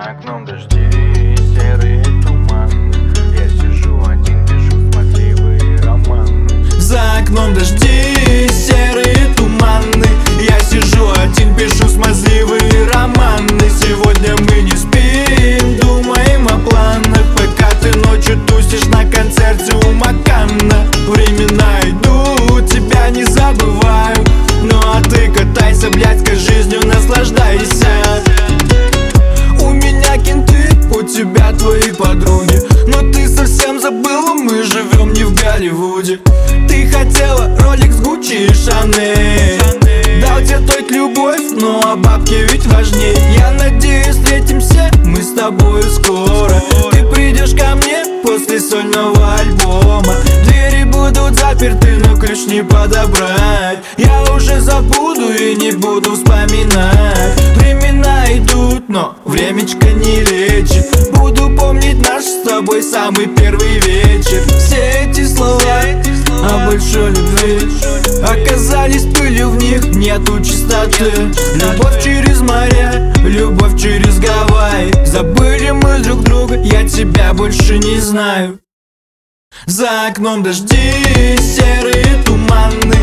окном дожди, серые туманы. Я сижу один, пишу смазливые романы. За окном дожди, серые туманы. Я сижу один, пишу смазливые романы. Сегодня мы не спим, думаем о планах, пока ты ночью тусишь на концерте у Макана. Времена идут, тебя не забываю. Ну а ты катайся, блядь-ка жизнью наслаждайся. У меня кенты, у тебя твои подруги, но ты совсем забыла, мы живем не в Голливуде. Ты хотела Rolex, Gucci и Chanel. Дал тебе только любовь, ну а бабки ведь важней. Я надеюсь, встретимся мы с тобою скоро. Ты придешь ко мне после сольного альбома. Двери будут заперты, но ключ не подобрать. Я уже забуду и не буду вспоминать. Времена идут, но времечко не лечит. Буду помнить наш с тобой самый первый вечер. Все эти слова о большой любви оказались пылью, в них нету чистоты. Любовь через моря, любовь через Гавайи. Забыли мы друг друга, я тебя больше не знаю. За окном дожди, серые туманы.